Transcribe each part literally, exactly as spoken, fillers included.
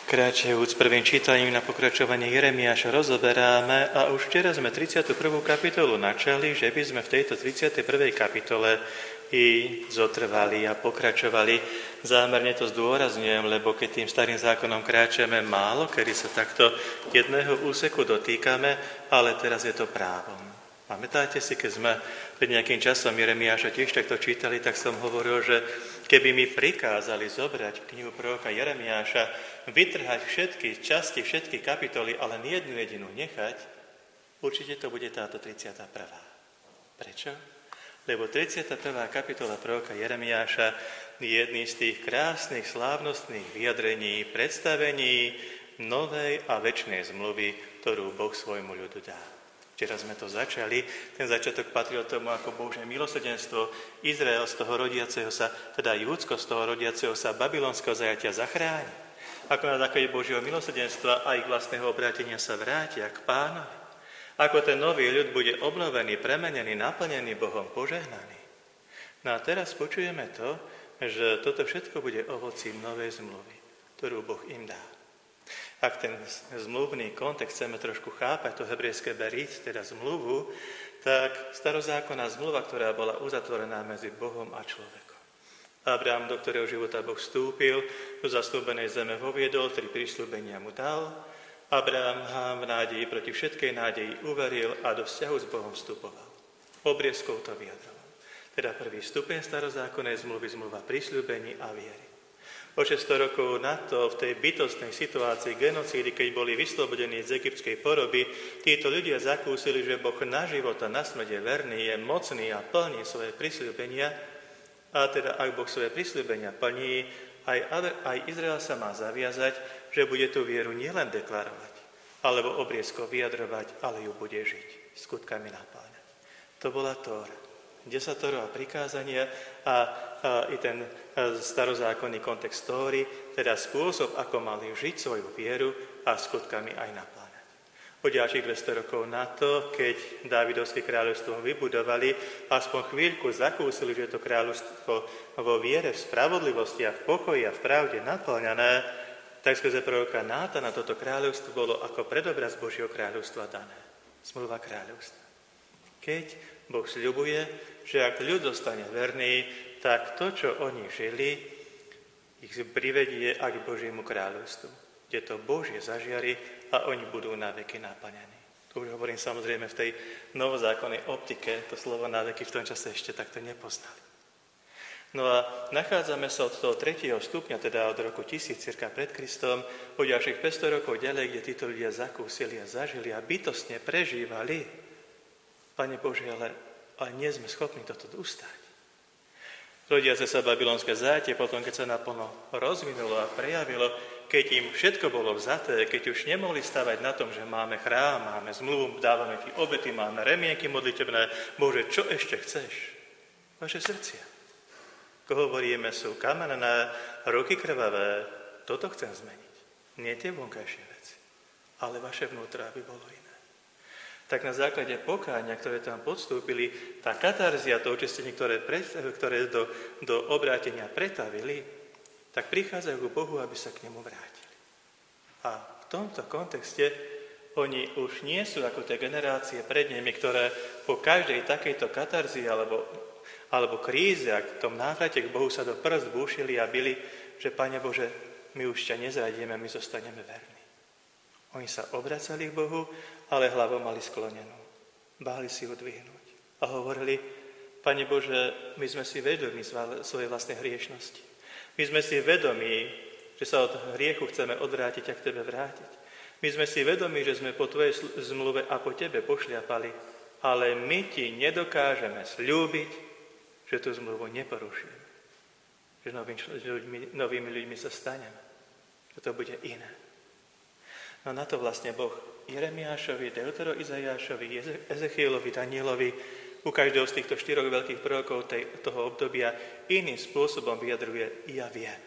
Kráčajúc prvým čítaním na pokračovanie Jeremiáša rozoberáme a už včera sme tridsiatu prvú kapitolu načali, že by sme v tejto tridsiatej prvej kapitole i zotrvali a pokračovali. Zámerne to zdôrazňujem, lebo keď tým starým zákonom kráčame málo, kedy sa takto jedného úseku dotýkame, ale teraz je to právom. Pamätáte si, keď sme pred nejakým časom Jeremiáša tiež takto čítali, tak som hovoril, že keby mi prikázali zobrať knihu proroka Jeremiáša, vytrhať všetky časti, všetky kapitoly, ale nie jednu jedinú nechať, určite to bude táto tridsiata prvá. Prečo? Lebo tridsiata prvá kapitola proroka Jeremiáša je jedný z tých krásnych, slávnostných vyjadrení, predstavení novej a večnej zmluvy, ktorú Boh svojmu ľudu dá. Včera sme to začali, ten začiatok patril tomu, ako Božie milosrdenstvo Izrael z toho rodiaceho sa, teda Júdsko z toho rodiaceho sa babylonského zajatia zachráni. Ako na základe Božieho milosrdenstva a ich vlastného obrátenia sa vrátia k Pánovi. Ako ten nový ľud bude obnovený, premenený, naplnený Bohom, požehnaný. No a teraz počujeme to, že toto všetko bude ovocím novej zmluvy, ktorú Boh im dá. Ak ten zmluvný kontext chceme trošku chápať, to hebrejské berit, teda zmluvu, tak starozákonná zmluva, ktorá bola uzatvorená medzi Bohom a človekom. Abraham, do ktorého života Boh vstúpil, do zasľúbenej zeme voviedol, tri prisľúbenia mu dal. Abraham v nádeji proti všetkej nádeji uveril a do vzťahu s Bohom vstupoval. Obriezkou to vyjadroval. Teda prvý stupeň starozákonnej zmluvy, zmluva prisľúbení a viery. O šesťsto rokov na to, v tej bytostnej situácii genocídy, keď boli vyslobodení z egyptskej poroby, títo ľudia zakúsili, že Boh na život a na smrť je verný, je mocný a plní svoje prisľúbenia. A teda, ak Boh svoje prisľúbenia plní, aj, aj Izrael sa má zaviazať, že bude tú vieru nielen deklarovať, alebo obriezko vyjadrovať, ale ju bude žiť, skutkami napáľať. To bola Tóra. Desatoro a prikázania a, a i ten starozákonný kontext Tóry, teda spôsob, ako mali žiť svoju vieru a skutkami aj napláňať. O ďalších dvesto rokov na to, keď Dávidovské kráľovstvo vybudovali, aspoň chvíľku zakúsili, že to kráľovstvo vo viere, v spravodlivosti a v pokoji a v pravde naplňané, tak skrze proroka Nátana toto kráľovstvo bolo ako predobraz Božieho kráľovstva dané. Zmluva kráľovstva. Keď Boh sľubuje, že ak ľud zostane verný, tak to, čo oni žili, ich privedie aj k Božiemu kráľovstvu, kde to Božie zažiari a oni budú na veky naplňaní. Tu už hovorím samozrejme v tej novozákonnej optike, to slovo na veky v tom čase ešte takto nepoznali. No a nachádzame sa od toho tretieho stupňa, teda od roku tisíc cirka pred Kristom, o ďalších päťsto rokov ďalej, kde títo ľudia zakúsili a zažili a bytostne prežívali. Pane Bože, ale, ale nie sme schopní toto ustať. Rodiace sa babylonské zajatie, potom keď sa naplno rozvinulo a prejavilo, keď im všetko bolo vzaté, keď už nemohli stavať na tom, že máme chrám, máme zmluvu, dávame ti obety, máme remienky modlitebné, Bože, čo ešte chceš? Vaše srdcia. Ako hovoríme, sú kamenné, ruky krvavé, toto chcem zmeniť. Nie tie vonkajšie veci, ale vaše vnútra, aby bolo iné. Tak na základe pokáňa, ktoré tam podstúpili, tá katarzia, to očistenie, ktoré, pre, ktoré do, do obrátenia pretavili, tak prichádzajú k Bohu, aby sa k nemu vrátili. A v tomto kontexte oni už nie sú ako tie generácie pred nimi, ktoré po každej takejto katarzii alebo, alebo kríze, ak v tom návrate k Bohu sa do prst búšili a byli, že Pane Bože, my už ťa nezradíme, my zostaneme verní. Oni sa obracali k Bohu, ale hlavu mali sklonenú. Báli si ju dvihnúť. A hovorili, Pane Bože, my sme si vedomi svojej vlastnej hriešnosti. My sme si vedomi, že sa od hriechu chceme odvrátiť a k Tebe vrátiť. My sme si vedomi, že sme po Tvojej zmluve a po Tebe pošliapali, ale my Ti nedokážeme sľúbiť, že tú zmluvu neporušíme. Že novými ľuďmi, novými ľuďmi sa staneme. Že to bude iné. No na to vlastne Boh Jeremiášovi, Deutero Izajášovi, Ezechielovi, Danielovi, u každého z týchto štyroch veľkých prorokov tej, toho obdobia iným spôsobom vyjadruje, ja viem.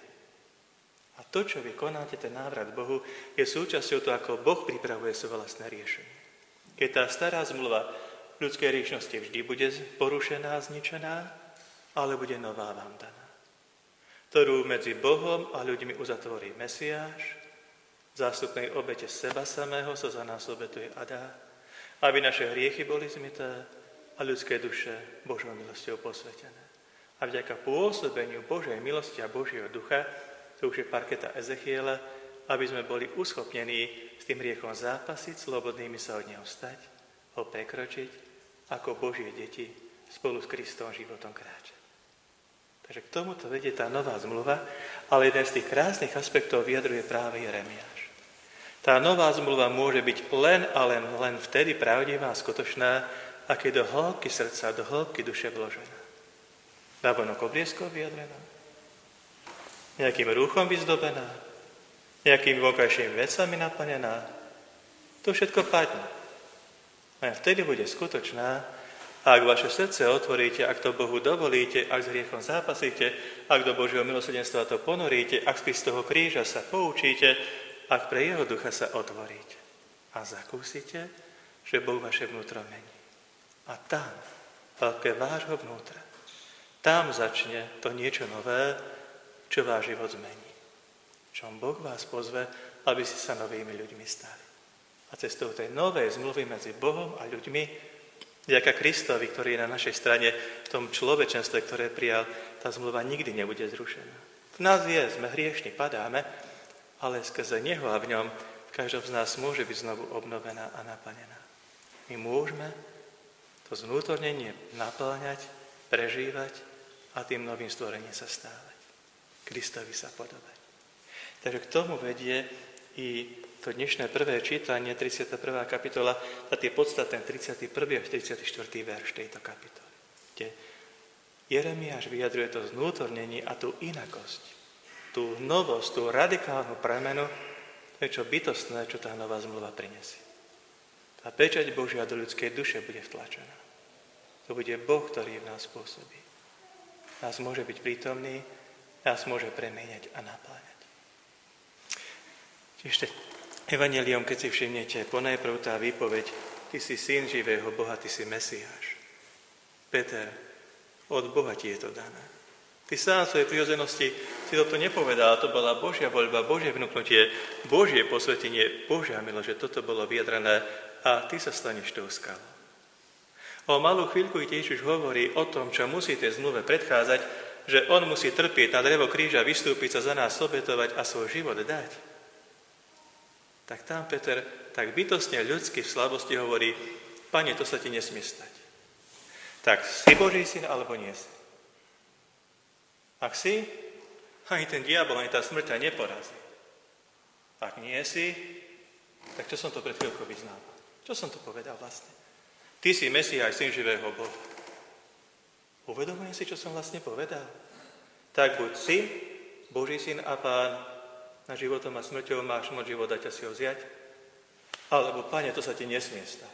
A to, čo vy konáte, ten návrat Bohu, je súčasťou toho, ako Boh pripravuje svoje vlastné riešenie. Keď tá stará zmluva ľudskej riešnosti vždy bude porušená, zničená, ale bude nová vám daná, ktorú medzi Bohom a ľuďmi uzatvorí Mesiáš, zástupnej obete seba samého sa za nás obetuje a dá, aby naše hriechy boli zmyté a ľudské duše Božou milosťou posvetené. A vďaka pôsobeniu Božej milosti a Božieho ducha, to už je parketa Ezechiela, aby sme boli uschopnení s tým hriechom zápasiť, slobodnými sa od neho stať, ho prekročiť, ako Božie deti spolu s Kristom životom kráčať. Takže k tomuto vedie tá nová zmluva, ale jeden z tých krásnych aspektov vyjadruje práve Jeremiáš. Tá nová zmluva môže byť len a len, len vtedy pravdivá a skutočná, aké do hĺbky srdca, do hĺbky duše vložená. Navonok oblieskou vyjadrená, nejakým rúchom vyzdobená, nejakými vonkajšími vecami naplnená. To všetko padne. Len vtedy bude skutočná, ak vaše srdce otvoríte, ak to Bohu dovolíte, ak s hriechom zápasíte, ak do Božieho milosrdenstva to ponoríte, ak z Kristovho kríža sa poučíte, ak pre jeho ducha sa otvoríte a zakúsite, že Boh vaše vnútro mení. A tam, veľké vášho vnútra, tam začne to niečo nové, čo váš život zmení. Čom Boh vás pozve, aby ste sa novými ľuďmi stali. A cestou tej novej zmluvy medzi Bohom a ľuďmi, vďaka Kristovi, ktorý je na našej strane, v tom človečenstve, ktoré prijal, tá zmluva nikdy nebude zrušená. V nás je, sme hriešni, padáme, ale skrze Neho a v ňom v každom z nás môže byť znovu obnovená a naplnená. My môžeme to zvnútornenie naplňať, prežívať a tým novým stvorením sa stávať. Kristovi sa podobať. Takže k tomu vedie i to dnešné prvé čítanie, tridsiata prvá kapitola, a tie podstatné tridsiaty prvý až tridsiaty štvrtý verš tejto kapitoly, kde Jeremiáš vyjadruje to znútornenie a tú inakosť, tú novosť, tú radikálnu premenu, to je čo bytostné, čo tá nová zmluva prinesie. Tá pečať Božia do ľudskej duše bude vtlačená. To bude Boh, ktorý v nás pôsobí. Nás môže byť prítomný, nás môže premieňať a napláňať. Ešte Evangelium, keď si všimnete, ponajprv tá výpoveď, ty si syn živého Boha, ty si Mesiáš. Peter, od Boha ti je to dané. Ty sám v svojej prirodzenosti si toto nepovedal, to bola Božia voľba, Božie vnúknutie, Božie posvetenie, Božia milosť, že toto bolo vyjadrené a ty sa staneš tou skalou. O malú chvíľku Ježiš hovorí o tom, čo musí tej zmluve predchádzať, že on musí trpieť na drevo kríža, vystúpiť sa za nás, obetovať a svoj život dať. Tak tam Peter tak bytostne ľudsky v slabosti hovorí, Pane, to sa ti nesmie stať. Tak si Boží syn, alebo nie si? Ak si, ani ten diabol, ani tá smrť ťa neporazí. Ak nie si, tak čo som to pred chvíľkou vyznával? Čo som to povedal vlastne? Ty si Mesiáš, syn živého Boha. Uvedomujem si, čo som vlastne povedal? Tak buď si Boží syn a Pán, na životom a smrťou máš moc život dať a si ho vziať, alebo, Pane, to sa ti nesmie stať.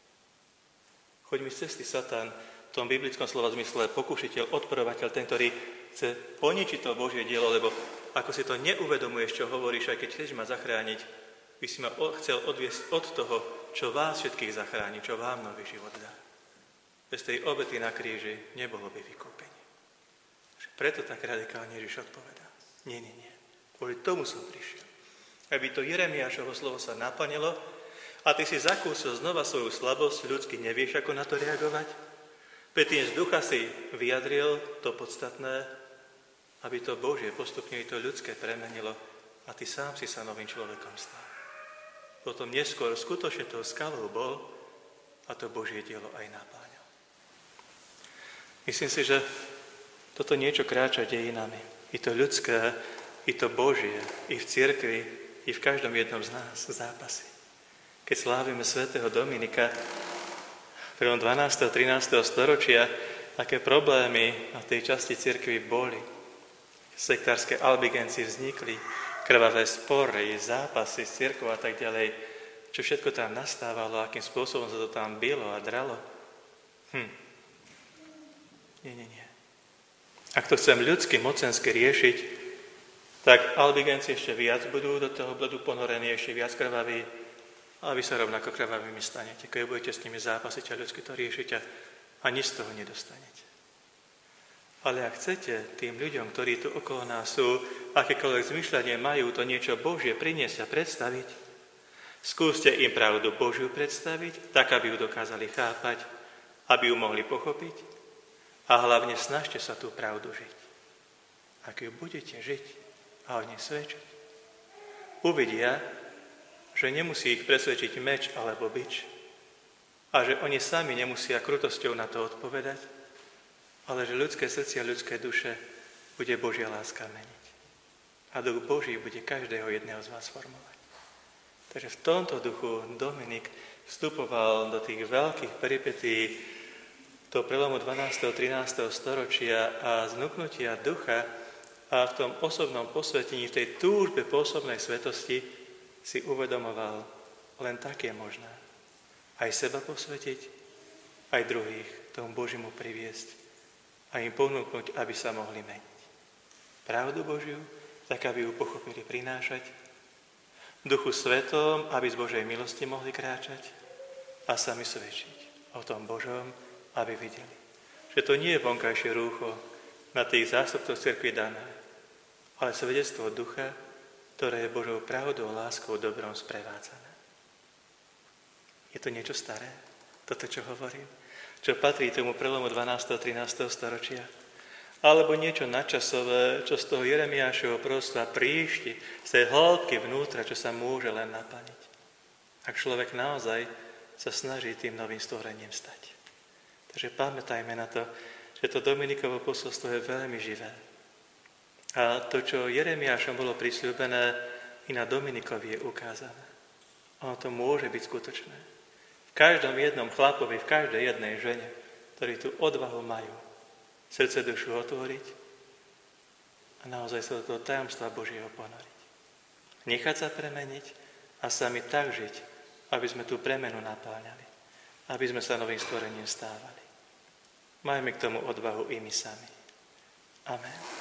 Choď mi z cesty, Satan, v tom biblickom slova zmysle pokušiteľ, odporovateľ, ten, ktorý chce poničiť to Božie dielo, lebo ako si to neuvedomuješ, čo hovoríš, aj keď chceš ma zachrániť, by si ma chcel odviesť od toho, čo vás všetkých zachráni, čo vám nový život dá. Bez tej obety na kríži nebolo by vykúpenie. Preto tak radikálne Ježiš odpovedá. Nie, nie, nie. Kvôli tomu som prišiel. Aby to Jeremiášovo slovo sa naplnilo a ty si zakúsil znova svoju slabosť, ľudsky nevieš, ako na to reagovať. Predtým z ducha si vyjadril to podstatné, aby to Božie postupne i to ľudské premenilo a ty sám si sa novým človekom stal. Potom neskôr skutočne tou skalou bol a to Božie dielo aj napáňal. Myslím si, že toto niečo kráča dejinami. I to ľudské, i to Božie, i v cirkvi, i v každom jednom z nás zápasy. Keď slávime svätého Dominika v dvanásteho trinásteho storočia, aké problémy na tej časti cirkvi boli. Sektárske albigencie vznikli, krvavé spory, zápasy s cirkvou a tak ďalej. Čo všetko tam nastávalo, akým spôsobom sa to tam bylo a dralo. Hm. Nie, nie, nie. Ak to chcem ľudsky, mocensky riešiť, tak albigenci ešte viac budú do toho bledu ponorení, ešte viac krvaví a vy sa rovnako krvavými stanete. Keď budete s nimi zápasiť a ľudsky to riešiť a nič z toho nedostanete. Ale ak chcete tým ľuďom, ktorí tu okolo nás sú, akékoľvek zmyšľanie majú, to niečo Božie priniesť a predstaviť, skúste im pravdu Božiu predstaviť, tak, aby ju dokázali chápať, aby ju mohli pochopiť a hlavne snažte sa tú pravdu žiť. Ak ju budete žiť a o nej svedčiť, uvidia, že nemusí ich presvedčiť meč alebo bič a že oni sami nemusia krutosťou na to odpovedať, ale že ľudské srdcia a ľudské duše bude Božia láska meniť. A duch Boží bude každého jedného z vás formovať. Takže v tomto duchu Dominik vstupoval do tých veľkých peripetí toho prelomu dvanásteho a trinásteho storočia a znuknutia ducha a v tom osobnom posvetení, v tej túžbe po osobnej svetosti si uvedomoval, len tak je možné aj seba posvetiť, aj druhých tomu Božiemu priviesť a im ponúknuť, aby sa mohli meniť. Pravdu Božiu, tak aby ju pochopili prinášať, Duchu Svetom, aby z Božej milosti mohli kráčať a sami svedčiť o tom Božom, aby videli, že to nie je vonkajšie rúcho na tých zástupcov cirkvi dané, ale svedectvo ducha, ktoré je Božou pravdou, láskou, dobrom sprevádzané. Je to niečo staré, toto, čo hovorím? Čo patrí tomu prelomu dvanásteho a trinásteho storočia? Alebo niečo nadčasové, čo z toho Jeremiášovho proroctva príšti, z tej hĺbky vnútra, čo sa môže len naplniť. Ak človek naozaj sa snaží tým novým stvorením stať. Takže pamätajme na to, že to Dominikovo posolstvo je veľmi živé. A to, čo Jeremiášom bolo prisľúbené, i na Dominikovi je ukázané. Ono to môže byť skutočné. V každom jednom chlapovi, v každej jednej žene, ktorí tú odvahu majú, srdce dušu otvoriť a naozaj sa do toho tajomstva Božieho ponoriť. Nechať sa premeniť a sami tak žiť, aby sme tú premenu napáľali, aby sme sa novým stvorením stávali. Majme k tomu odvahu i my sami. Amen.